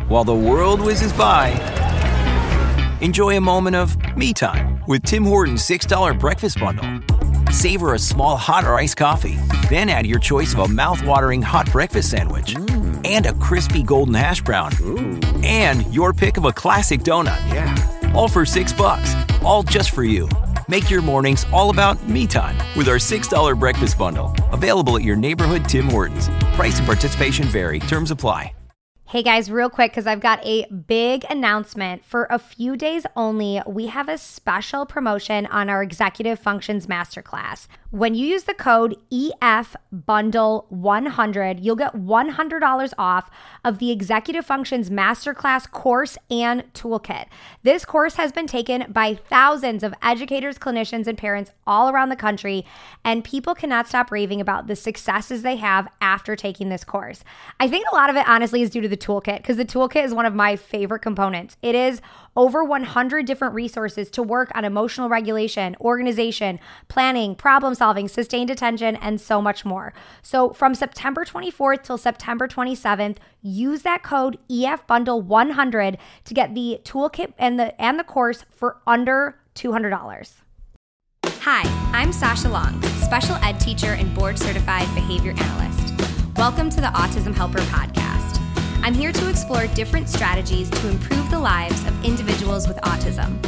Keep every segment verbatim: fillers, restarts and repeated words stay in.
while the world whizzes by, enjoy a moment of me time with Tim Hortons six dollar breakfast bundle. Savor a small hot or iced coffee, then add your choice of a mouth-watering hot breakfast sandwich mm. and a crispy golden hash brown. Ooh. And your pick of a classic donut. Yeah. All for six bucks, all just for you. Make your mornings all about me time with our six dollar breakfast bundle. Available at your neighborhood Tim Hortons. Price and participation vary. Terms apply. Hey guys, real quick, because I've got a big announcement. For a few days only, we have a special promotion on our Executive Functions Masterclass. When you use the code E F bundle one hundred, you'll get one hundred dollars off of the Executive Functions Masterclass course and toolkit. This course has been taken by thousands of educators, clinicians, and parents all around the country, and people cannot stop raving about the successes they have after taking this course. I think a lot of it, honestly, is due to the toolkit, because the toolkit is one of my favorite components. It is over one hundred different resources to work on emotional regulation, organization, planning, problem solving, sustained attention, and so much more. So from September twenty-fourth till September twenty-seventh, use that code E F bundle one hundred to get the toolkit and the and the course for under two hundred dollars. Hi, I'm Sasha Long, special ed teacher and board certified behavior analyst. Welcome to the Autism Helper podcast. I'm here to explore different strategies to improve the lives of individuals with autism.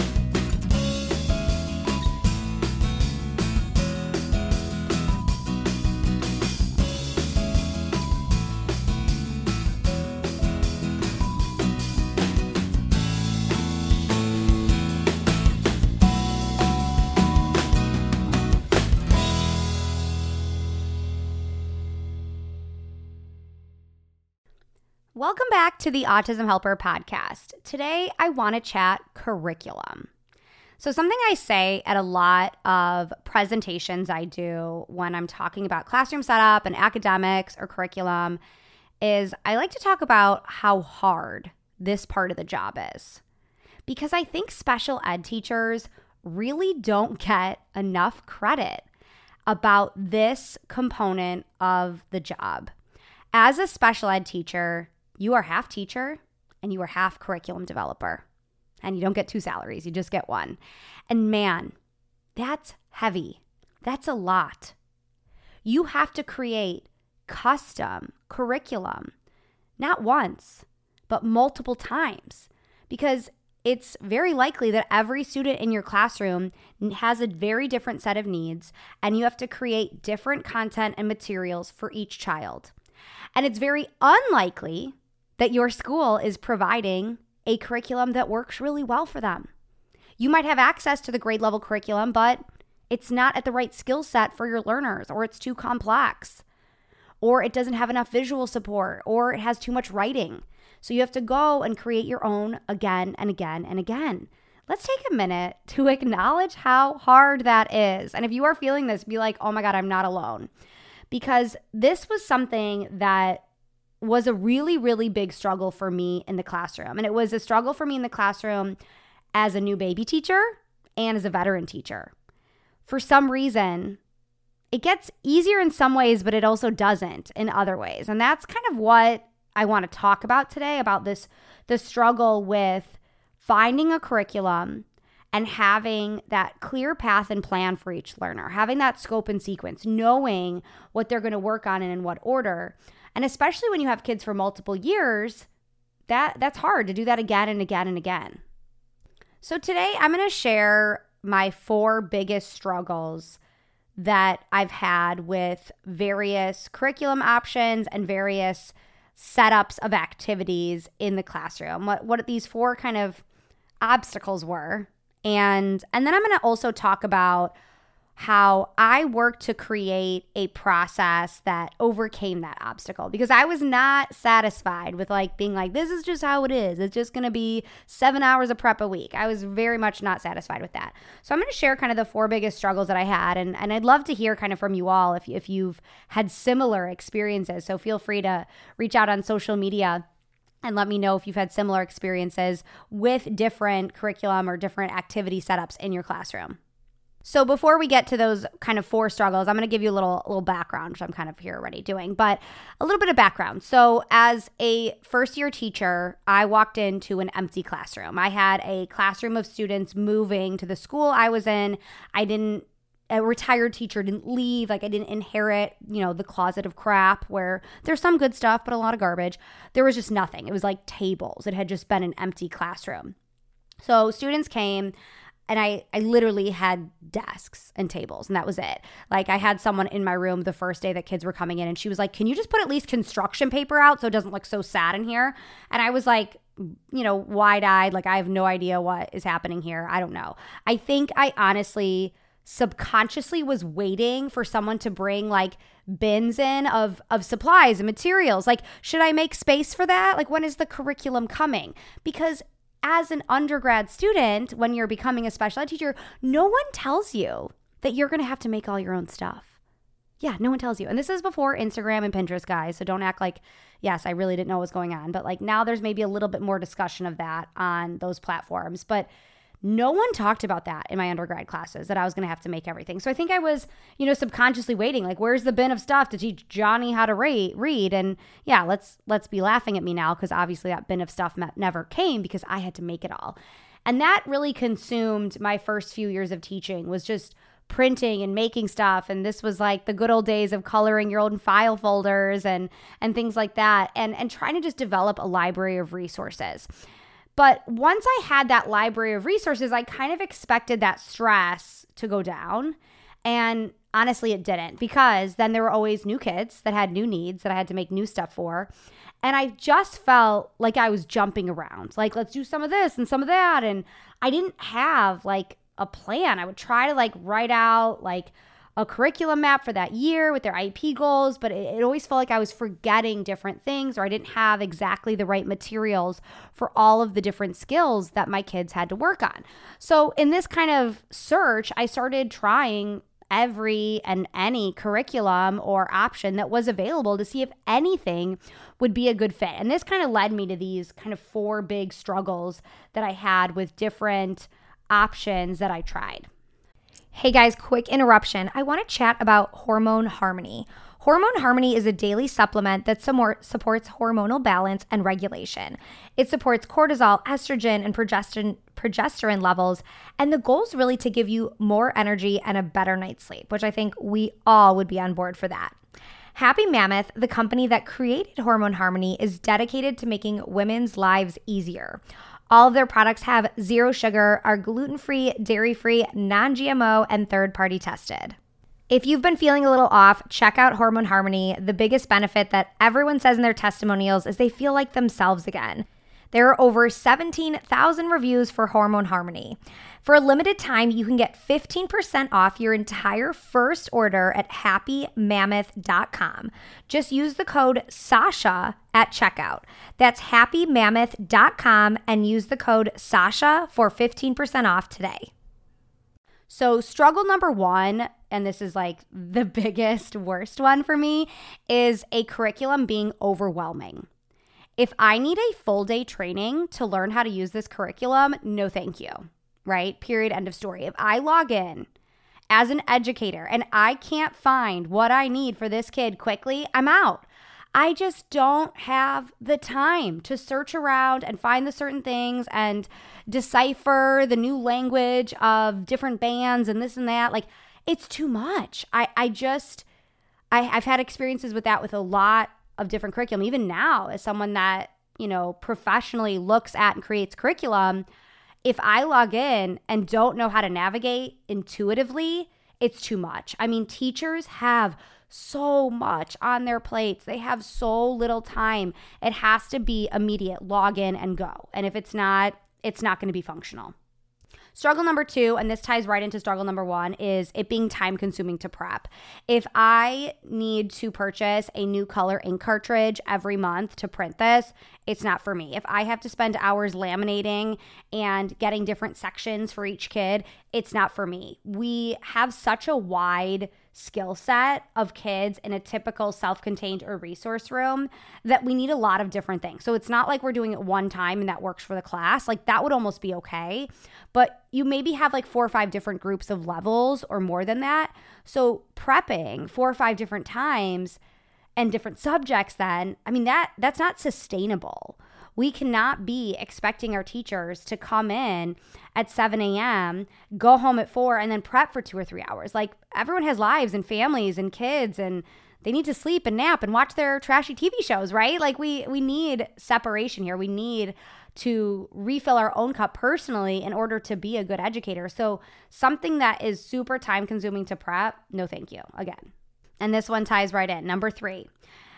Welcome back to the Autism Helper podcast. Today, I want to chat curriculum. So something I say at a lot of presentations I do when I'm talking about classroom setup and academics or curriculum is I like to talk about how hard this part of the job is. Because I think special ed teachers really don't get enough credit about this component of the job. As a special ed teacher, you are half teacher and you are half curriculum developer. And you don't get two salaries, you just get one. And man, that's heavy. That's a lot. You have to create custom curriculum, not once, but multiple times. Because it's very likely that every student in your classroom has a very different set of needs, and you have to create different content and materials for each child. And it's very unlikely that your school is providing a curriculum that works really well for them. You might have access to the grade level curriculum, but it's not at the right skill set for your learners, or it's too complex, or it doesn't have enough visual support, or it has too much writing. So you have to go and create your own again and again and again. Let's take a minute to acknowledge how hard that is. And if you are feeling this, be like, oh my God, I'm not alone. Because this was something that was a really, really big struggle for me in the classroom. And it was a struggle for me in the classroom as a new baby teacher and as a veteran teacher. For some reason, it gets easier in some ways, but it also doesn't in other ways. And that's kind of what I want to talk about today, about this, the struggle with finding a curriculum and having that clear path and plan for each learner, having that scope and sequence, knowing what they're going to work on and in what order. And especially when you have kids for multiple years, that that's hard to do that again and again and again. So today I'm going to share my four biggest struggles that I've had with various curriculum options and various setups of activities in the classroom. What what these four kind of obstacles were. And and then I'm going to also talk about how I worked to create a process that overcame that obstacle, because I was not satisfied with like being like, this is just how it is. It's just going to be seven hours of prep a week. I was very much not satisfied with that. So I'm going to share kind of the four biggest struggles that I had. And, and I'd love to hear kind of from you all if, if you've had similar experiences. So feel free to reach out on social media and let me know if you've had similar experiences with different curriculum or different activity setups in your classroom. So before we get to those kind of four struggles, I'm going to give you a little little background, which I'm kind of here already doing, but a little bit of background. So as a first-year teacher, I walked into an empty classroom. I had a classroom of students moving to the school I was in. I didn't, a retired teacher didn't leave. Like I didn't inherit, you know, the closet of crap where there's some good stuff, but a lot of garbage. There was just nothing. It was like tables. It had just been an empty classroom. So students came. And I, I literally had desks and tables, and that was it. Like I had someone in my room the first day that kids were coming in, and she was like, can you just put at least construction paper out so it doesn't look so sad in here? And I was like, you know, wide-eyed, like I have no idea what is happening here. I don't know. I think I honestly subconsciously was waiting for someone to bring like bins in of, of supplies and materials. Like, should I make space for that? Like, when is the curriculum coming? Because as an undergrad student, when you're becoming a special ed teacher, no one tells you that you're going to have to make all your own stuff. Yeah, no one tells you. And this is before Instagram and Pinterest, guys. So don't act like, yes, I really didn't know what was going on. But like now there's maybe a little bit more discussion of that on those platforms. But no one talked about that in my undergrad classes, that I was going to have to make everything. So I think I was, you know, subconsciously waiting, like, where's the bin of stuff to teach Johnny how to ra- read? And yeah, let's let's be laughing at me now because obviously that bin of stuff never came because I had to make it all. And that really consumed my first few years of teaching, was just printing and making stuff. And this was like the good old days of coloring your own file folders and and things like that, and and trying to just develop a library of resources. But once I had that library of resources, I kind of expected that stress to go down. And honestly, it didn't, because then there were always new kids that had new needs that I had to make new stuff for. And I just felt like I was jumping around, like, let's do some of this and some of that. And I didn't have like a plan. I would try to like write out like a curriculum map for that year with their I E P goals, but it, it always felt like I was forgetting different things, or I didn't have exactly the right materials for all of the different skills that my kids had to work on. So in this kind of search, I started trying every and any curriculum or option that was available to see if anything would be a good fit. And this kind of led me to these kind of four big struggles that I had with different options that I tried. Hey guys, quick interruption. I want to chat about Hormone Harmony. Hormone Harmony is a daily supplement that supports hormonal balance and regulation. It supports cortisol, estrogen, and progesterone, progesterone levels, and the goal is really to give you more energy and a better night's sleep, which I think we all would be on board for that. Happy Mammoth, the company that created Hormone Harmony, is dedicated to making women's lives easier. All of their products have zero sugar, are gluten-free, dairy-free, non-G M O, and third-party tested. If you've been feeling a little off, check out Hormone Harmony. The biggest benefit that everyone says in their testimonials is they feel like themselves again. There are over seventeen thousand reviews for Hormone Harmony. For a limited time, you can get fifteen percent off your entire first order at happy mammoth dot com. Just use the code Sasha at checkout. That's happy mammoth dot com and use the code Sasha for fifteen percent off today. So struggle number one, and this is like the biggest, worst one for me, is a curriculum being overwhelming. If I need a full day training to learn how to use this curriculum, no thank you, right? Period, end of story. If I log in as an educator and I can't find what I need for this kid quickly, I'm out. I just don't have the time to search around and find the certain things and decipher the new language of different bands and this and that. Like, it's too much. I, I just, I, I've had experiences with that with a lot of different curriculum. Even now, as someone that, you know, professionally looks at and creates curriculum, if I log in and don't know how to navigate intuitively, it's too much. I mean, teachers have so much on their plates. They have so little time. It has to be immediate. Log in and go. And if it's not, it's not going to be functional. Struggle number two, and this ties right into struggle number one, is it being time consuming to prep. If I need to purchase a new color ink cartridge every month to print this, it's not for me. If I have to spend hours laminating and getting different sections for each kid, it's not for me. We have such a wide skill set of kids in a typical self-contained or resource room that we need a lot of different things. So it's not like we're doing it one time and that works for the class. Like that would almost be okay. But you maybe have like four or five different groups of levels or more than that. So prepping four or five different times and different subjects then, I mean, that that's not sustainable. We cannot be expecting our teachers to come in at seven a.m., go home at four, and then prep for two or three hours. Like everyone has lives and families and kids, and they need to sleep and nap and watch their trashy T V shows, right? Like we we need separation here. We need to refill our own cup personally in order to be a good educator. So something that is super time consuming to prep, no thank you, again. And this one ties right in. Number three.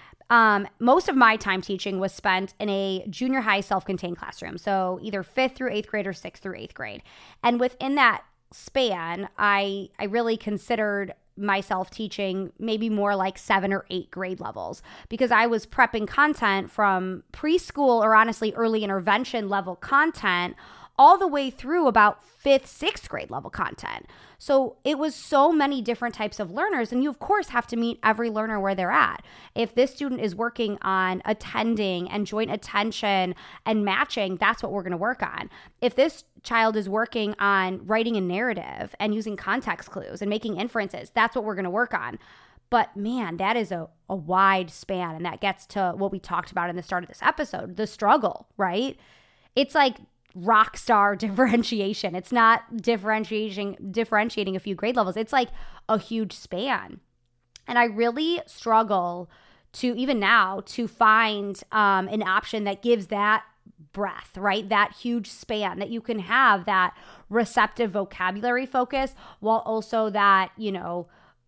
Um, most of my time teaching was spent in a junior high self-contained classroom. So either fifth through eighth grade or sixth through eighth grade. And within that span, I, I really considered myself teaching maybe more like seven or eight grade levels because I was prepping content from preschool or honestly early intervention level content all the way through about fifth, sixth grade level content. So it was so many different types of learners, and you of course have to meet every learner where they're at. If this student is working on attending and joint attention and matching, that's what we're going to work on. If this child is working on writing a narrative and using context clues and making inferences, that's what we're going to work on. But man, that is a, a wide span, and that gets to what we talked about in the start of this episode, the struggle, right? It's like rock star differentiation. It's not differentiating differentiating a few grade levels. It's like a huge span. And I really struggle to, even now, to find um, an option that gives that breadth, right? That huge span, that you can have that receptive vocabulary focus while also that, you know,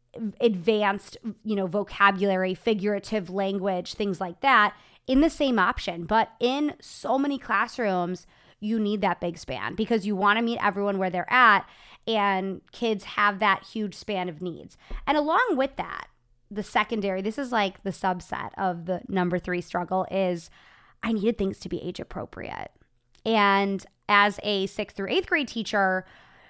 advanced, you know, vocabulary, figurative language, things like that in the same option. But in so many classrooms, you need that big span because you want to meet everyone where they're at, and kids have that huge span of needs. And along with that, the secondary, this is like the subset of the number three struggle, is I needed things to be age appropriate. And as a sixth through eighth grade teacher,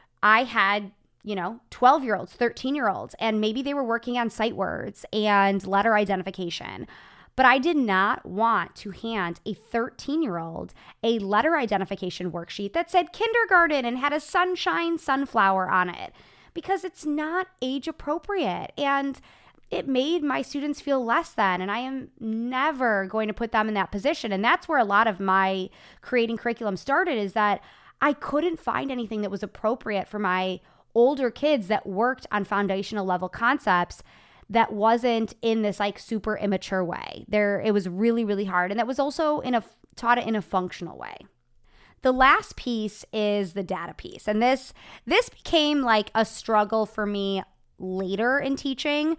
I had, you know, twelve year olds, thirteen year olds, and maybe they were working on sight words and letter identification. But I did not want to hand a thirteen-year-old a letter identification worksheet that said kindergarten and had a sunshine sunflower on it because it's not age appropriate. And it made my students feel less than, and I am never going to put them in that position. And that's where a lot of my creating curriculum started, is that I couldn't find anything that was appropriate for my older kids that worked on foundational level concepts that wasn't in this like super immature way. There, it was really, really hard. And that was also in a taught it in a functional way. The last piece is the data piece. And this, this became like a struggle for me later in teaching.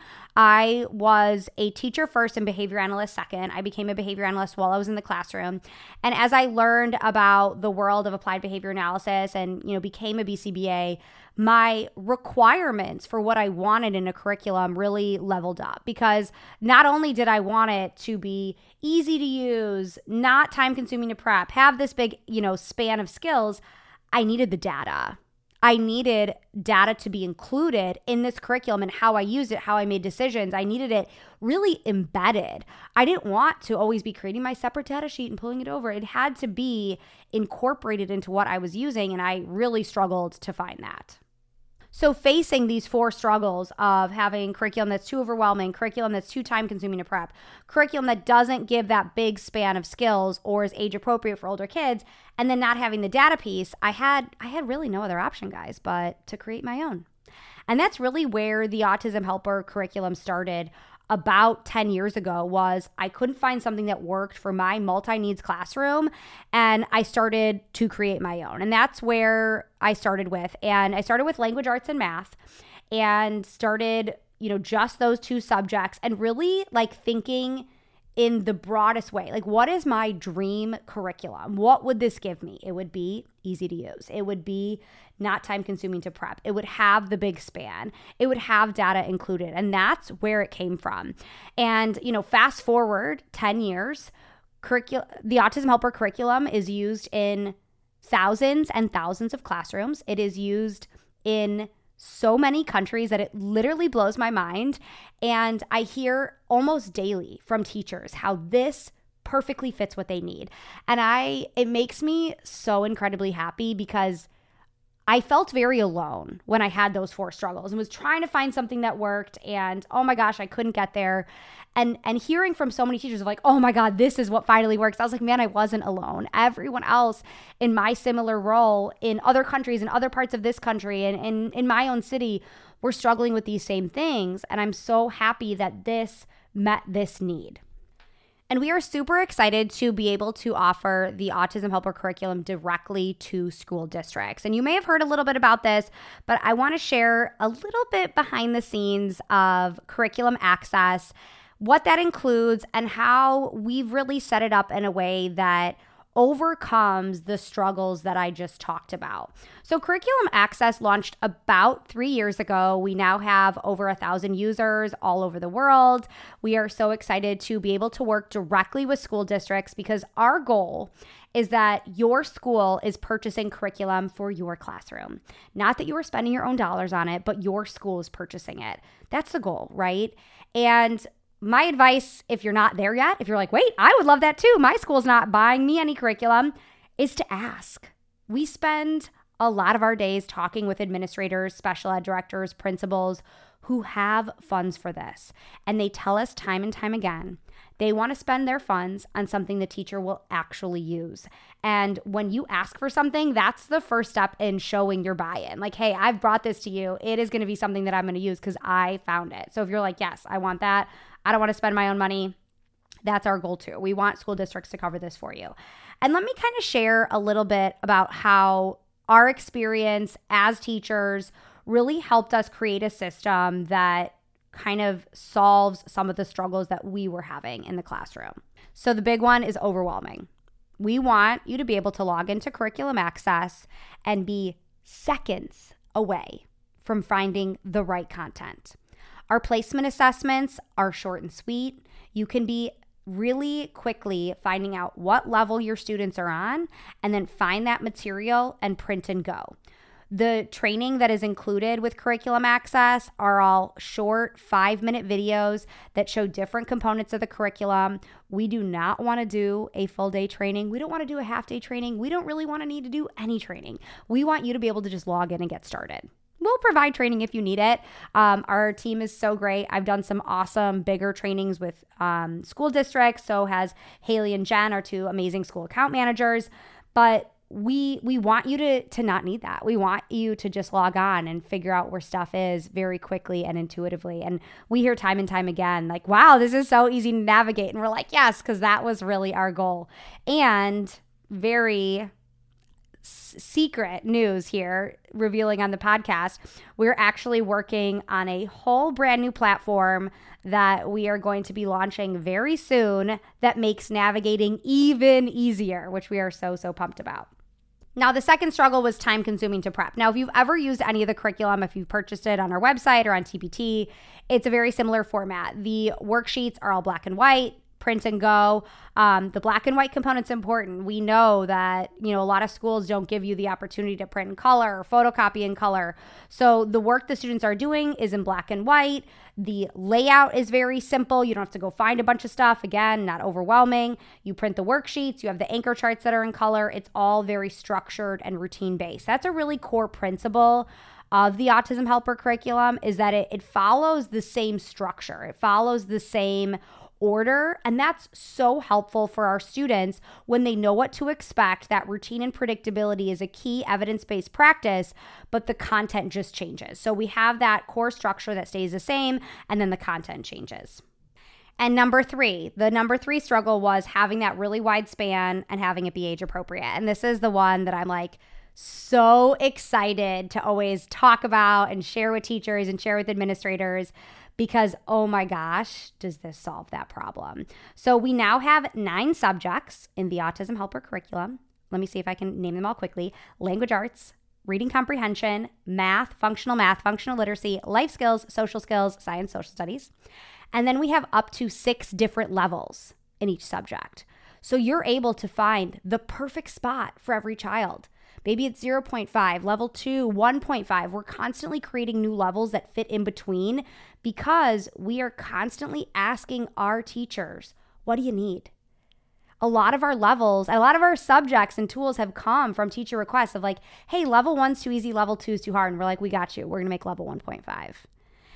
I was a teacher first and behavior analyst second. I became a behavior analyst while I was in the classroom. And as I learned about the world of applied behavior analysis and, you know, became a B C B A, my requirements for what I wanted in a curriculum really leveled up, because not only did I want it to be easy to use, not time consuming to prep, have this big, you know, span of skills, I needed the data. I needed data to be included in this curriculum and how I used it, how I made decisions. I needed it really embedded. I didn't want to always be creating my separate data sheet and pulling it over. It had to be incorporated into what I was using, and I really struggled to find that. So facing these four struggles of having curriculum that's too overwhelming, curriculum that's too time consuming to prep, curriculum that doesn't give that big span of skills or is age appropriate for older kids, and then not having the data piece, I had I had really no other option, guys, but to create my own. And that's really where the Autism Helper curriculum started about ten years ago. Was I couldn't find something that worked for my multi-needs classroom, and I started to create my own. And that's where I started with. And I started with language arts and math, and started, you know, just those two subjects, and really like thinking in the broadest way. Like, what is my dream curriculum? What would this give me? It would be easy to use. It would be not time consuming to prep. It would have the big span. It would have data included. And that's where it came from. And, you know, fast forward ten years, curricul- the Autism Helper curriculum is used in thousands and thousands of classrooms. It is used in so many countries that it literally blows my mind. And I hear almost daily from teachers how this perfectly fits what they need. And I, it makes me so incredibly happy because I felt very alone when I had those four struggles and was trying to find something that worked. And oh my gosh, I couldn't get there. And and hearing from so many teachers of like, oh my God, this is what finally works. I was like, man, I wasn't alone. Everyone else in my similar role in other countries, in other parts of this country, and in, in my own city, were struggling with these same things. And I'm so happy that this met this need. And we are super excited to be able to offer the Autism Helper curriculum directly to school districts. And you may have heard a little bit about this, but I want to share a little bit behind the scenes of curriculum access, what that includes, and how we've really set it up in a way that overcomes the struggles that I just talked about. So Curriculum Access launched about three years ago. We now have over a thousand users all over the world. We are so excited to be able to work directly with school districts because our goal is that your school is purchasing curriculum for your classroom. Not that you are spending your own dollars on it, but your school is purchasing it. That's the goal, right? And my advice, if you're not there yet, if you're like, wait, I would love that too, my school's not buying me any curriculum, is to ask. We spend a lot of our days talking with administrators, special ed directors, principals who have funds for this. And they tell us time and time again, they want to spend their funds on something the teacher will actually use. And when you ask for something, that's the first step in showing your buy-in. Like, hey, I've brought this to you. It is going to be something that I'm going to use because I found it. So if you're like, yes, I want that, I don't want to spend my own money, that's our goal too. We want school districts to cover this for you. And let me kind of share a little bit about how our experience as teachers really helped us create a system that kind of solves some of the struggles that we were having in the classroom. So the big one is overwhelming. We want you to be able to log into Curriculum Access and be seconds away from finding the right content. Our placement assessments are short and sweet. You can be really quickly finding out what level your students are on and then find that material and print and go. The training that is included with Curriculum Access are all short five-minute videos that show different components of the curriculum. We do not want to do a full day training. We don't want to do a half day training. We don't really want to need to do any training. We want you to be able to just log in and get started. We'll provide training if you need it. Um, our team is so great. I've done some awesome bigger trainings with um, school districts. So has Haley and Jen, our two amazing school account managers. But we we want you to, to not need that. We want you to just log on and figure out where stuff is very quickly and intuitively. And we hear time and time again, like, wow, this is so easy to navigate. And we're like, yes, because that was really our goal. And very secret news here, revealing on the podcast, we're actually working on a whole brand new platform that we are going to be launching very soon that makes navigating even easier, which we are so, so pumped about. Now, the second struggle was time consuming to prep. Now, if you've ever used any of the curriculum, if you've purchased it on our website or on T P T, it's a very similar format. The worksheets are all black and white, print and go. Um, the black and white component's important. We know that, you know, a lot of schools don't give you the opportunity to print in color or photocopy in color. So the work the students are doing is in black and white. The layout is very simple. You don't have to go find a bunch of stuff. Again, not overwhelming. You print the worksheets. You have the anchor charts that are in color. It's all very structured and routine based. That's a really core principle of the Autism Helper curriculum, is that it, it follows the same structure. It follows the same order. And that's so helpful for our students when they know what to expect. That routine and predictability is a key evidence-based practice, but the content just changes. So we have that core structure that stays the same, and then the content changes. And number three, the number three struggle was having that really wide span and having it be age appropriate. And this is the one that I'm like so excited to always talk about and share with teachers and share with administrators, because, oh my gosh, does this solve that problem? So we now have nine subjects in the Autism Helper curriculum. Let me see if I can name them all quickly. Language arts, reading comprehension, math, functional math, functional literacy, life skills, social skills, science, social studies. And then we have up to six different levels in each subject. So you're able to find the perfect spot for every child. Maybe it's zero point five, level two, one point five. We're constantly creating new levels that fit in between because we are constantly asking our teachers, what do you need? A lot of our levels, a lot of our subjects and tools have come from teacher requests of like, hey, level one's too easy, level two's too hard. And we're like, we got you. We're going to make level one point five.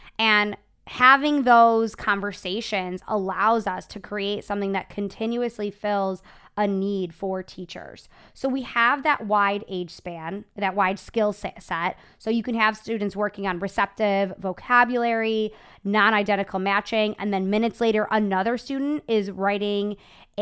And having those conversations allows us to create something that continuously fills a need for teachers. So we have that wide age span, that wide skill set. So you can have students working on receptive vocabulary, non-identical matching, and then minutes later, another student is writing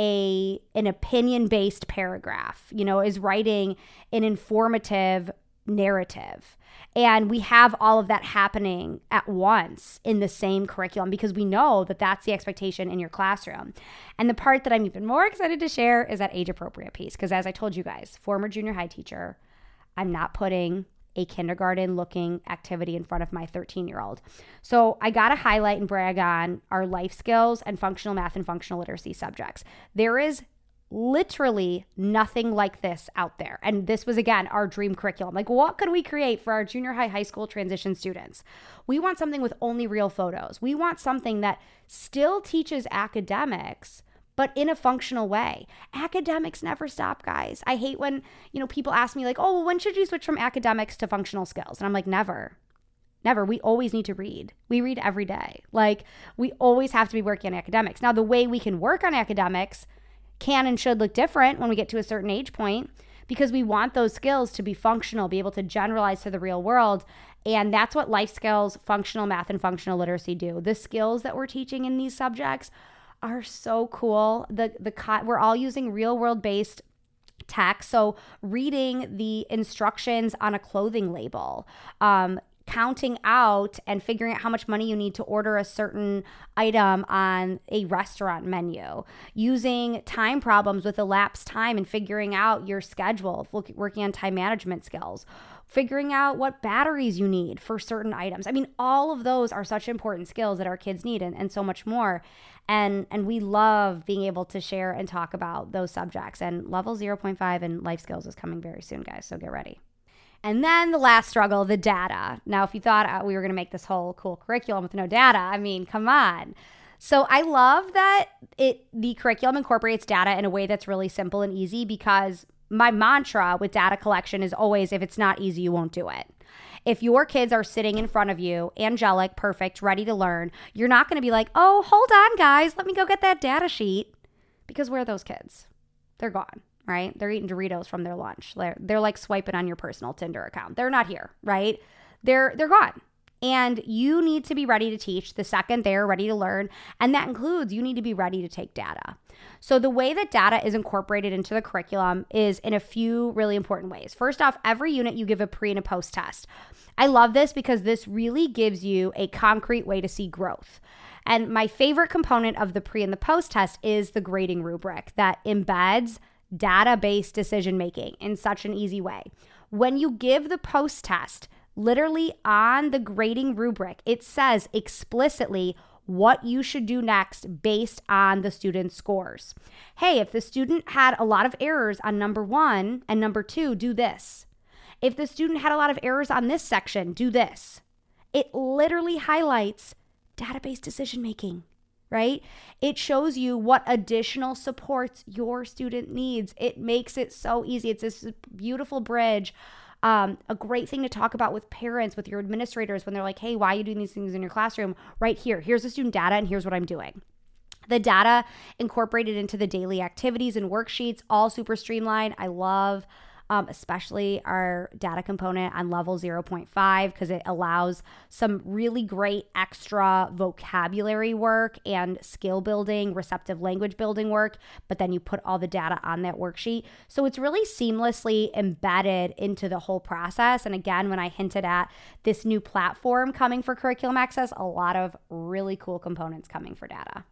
a an opinion-based paragraph, you know, is writing an informative narrative. And we have all of that happening at once in the same curriculum because we know that that's the expectation in your classroom. And the part that I'm even more excited to share is that age-appropriate piece. Because as I told you guys, former junior high teacher, I'm not putting a kindergarten-looking activity in front of my thirteen-year-old. So I got to highlight and brag on our life skills and functional math and functional literacy subjects. There is literally nothing like this out there. And this was, again, our dream curriculum. Like, what could we create for our junior high, high school transition students? We want something with only real photos. We want something that still teaches academics, but in a functional way. Academics never stop, guys. I hate when, you know, people ask me like, oh, well, when should you switch from academics to functional skills? And I'm like, never. Never. We always need to read. We read every day. Like, we always have to be working on academics. Now, the way we can work on academics can and should look different when we get to a certain age point because we want those skills to be functional, be able to generalize to the real world. And that's what life skills, functional math, and functional literacy do. The skills that we're teaching in these subjects are so cool. The the we're all using real world based text. So reading the instructions on a clothing label, um, counting out and figuring out how much money you need to order a certain item on a restaurant menu, using time problems with elapsed time and figuring out your schedule, working on time management skills, figuring out what batteries you need for certain items. I mean, all of those are such important skills that our kids need and, and so much more. And and we love being able to share and talk about those subjects. And level zero point five and life skills is coming very soon, guys. So get ready. And then the last struggle, the data. Now, if you thought we were going to make this whole cool curriculum with no data, I mean, come on. So I love that it the curriculum incorporates data in a way that's really simple and easy because my mantra with data collection is always, if it's not easy, you won't do it. If your kids are sitting in front of you, angelic, perfect, ready to learn, you're not going to be like, oh, hold on, guys, let me go get that data sheet. Because where are those kids? They're gone. Right? They're eating Doritos from their lunch. They're, they're like swiping on your personal Tinder account. They're not here, right? They're they're gone. And you need to be ready to teach the second they're ready to learn. And that includes you need to be ready to take data. So the way that data is incorporated into the curriculum is in a few really important ways. First off, every unit you give a pre and a post test. I love this because this really gives you a concrete way to see growth. And my favorite component of the pre and the post test is the grading rubric that embeds data-based decision-making in such an easy way. When you give the post test, literally on the grading rubric, it says explicitly what you should do next based on the student's scores. Hey, if the student had a lot of errors on number one and number two, do this. If the student had a lot of errors on this section, do this. It literally highlights data-based decision-making. Right? It shows you what additional supports your student needs. It makes it so easy. It's this beautiful bridge. Um, a great thing to talk about with parents, with your administrators, when they're like, hey, why are you doing these things in your classroom? Right here, here's the student data and here's what I'm doing. The data incorporated into the daily activities and worksheets, all super streamlined. I love Um, especially our data component on level zero point five because it allows some really great extra vocabulary work and skill building, receptive language building work, but then you put all the data on that worksheet. So it's really seamlessly embedded into the whole process. And again, when I hinted at this new platform coming for Curriculum Access, a lot of really cool components coming for data.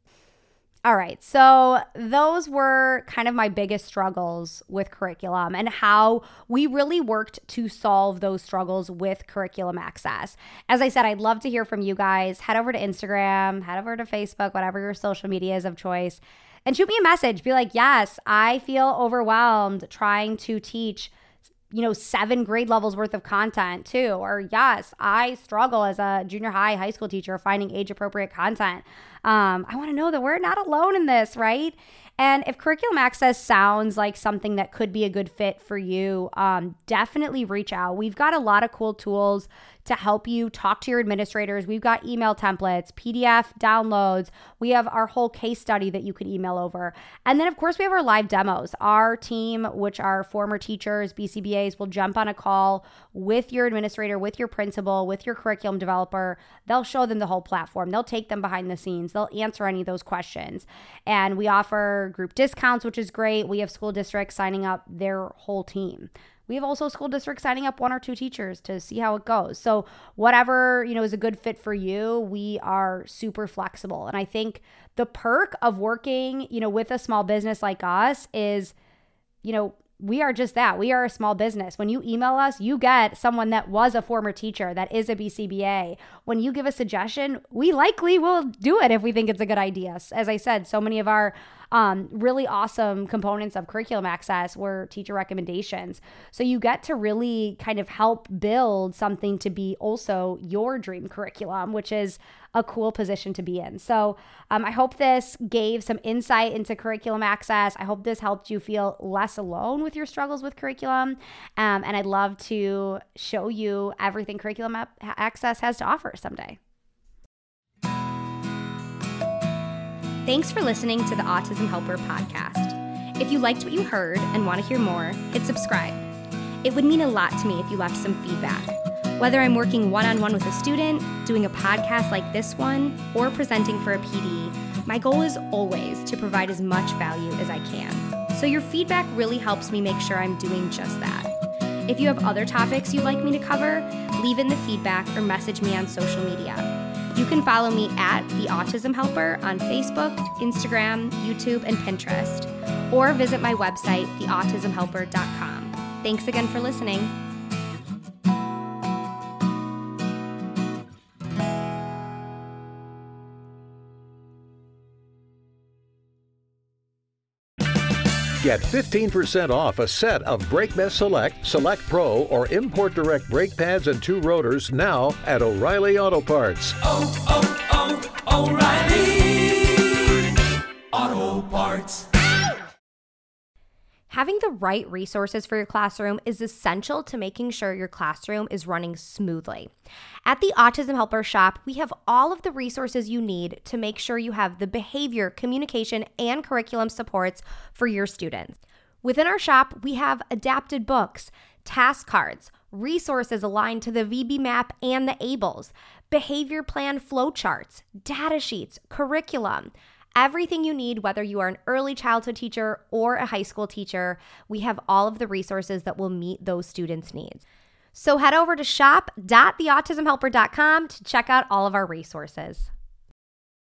All right, so those were kind of my biggest struggles with curriculum and how we really worked to solve those struggles with Curriculum Access. As I said, I'd love to hear from you guys. Head over to Instagram, head over to Facebook, whatever your social media is of choice. And shoot me a message. Be like, yes, I feel overwhelmed trying to teach, you know, seven grade levels worth of content too. Or yes, I struggle as a junior high, high school teacher finding age appropriate content. Um, I want to know that we're not alone in this, right? And if Curriculum Access sounds like something that could be a good fit for you, um, definitely reach out. We've got a lot of cool tools to help you talk to your administrators. We've got email templates, P D F downloads. We have our whole case study that you could email over. And then, of course, we have our live demos. Our team, which are former teachers, B C B As, will jump on a call with your administrator, with your principal, with your curriculum developer. They'll show them the whole platform. They'll take them behind the scenes. They'll answer any of those questions. And we offer group discounts, which is great. We have school districts signing up their whole team. We have also school districts signing up one or two teachers to see how it goes. So whatever, you know, is a good fit for you, we are super flexible. And I think the perk of working, you know, with a small business like us is, you know, we are just that. We are a small business. When you email us, you get someone that was a former teacher, that is a B C B A. When you give a suggestion, we likely will do it if we think it's a good idea. As I said, so many of our um, really awesome components of Curriculum Access were teacher recommendations. So you get to really kind of help build something to be also your dream curriculum, which is a cool position to be in. So um, I hope this gave some insight into Curriculum Access. I hope this helped you feel less alone with your struggles with curriculum. Um, and I'd love to show you everything Curriculum Access has to offer someday. Thanks for listening to the Autism Helper podcast. If you liked what you heard and want to hear more, hit subscribe. It would mean a lot to me if you left some feedback. Whether I'm working one-on-one with a student, doing a podcast like this one, or presenting for a P D, my goal is always to provide as much value as I can. So your feedback really helps me make sure I'm doing just that. If you have other topics you'd like me to cover, leave in the feedback or message me on social media. You can follow me at The Autism Helper on Facebook, Instagram, YouTube, and Pinterest, or visit my website, the autism helper dot com. Thanks again for listening. Get fifteen percent off a set of BrakeMess Select, Select Pro, or Import Direct brake pads and two rotors now at O'Reilly Auto Parts. Oh, oh, oh, O'Reilly Auto Parts. Having the right resources for your classroom is essential to making sure your classroom is running smoothly. At the Autism Helper Shop, we have all of the resources you need to make sure you have the behavior, communication, and curriculum supports for your students. Within our shop, we have adapted books, task cards, resources aligned to the V B MAP and the ABLES, behavior plan flowcharts, data sheets, curriculum. Everything you need, whether you are an early childhood teacher or a high school teacher, we have all of the resources that will meet those students' needs. So head over to shop dot the autism helper dot com to check out all of our resources.